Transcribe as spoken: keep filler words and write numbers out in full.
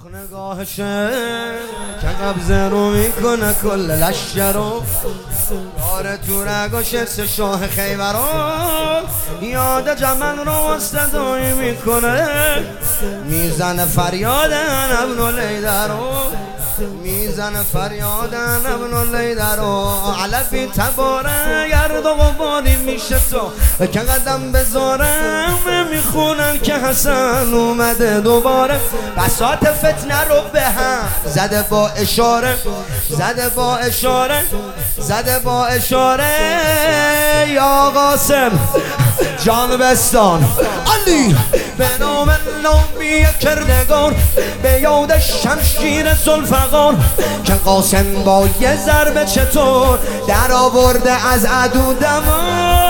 نگاهشه که قبضه رو میکنه کل لشکر رو یاره تو رگاشه سه شاه خیبر رو یاد جمن رو صدایی میکنه میزنه فریاد ابن لیدر رو میزنه فریاد ابن لیدر رو علفی تباره گرد و غباری میشه تو که قدم بذارم میخونن که حسن اومده دوباره بساط فتنه رو به هم زده با اشاره زده با اشاره زده با اشاره یا قاسم جان بستان علی به نام نامی کردگار به یاد شمشیر ذوالفقار که قاسم با یه ضربه چطور در آورده از عدو دمار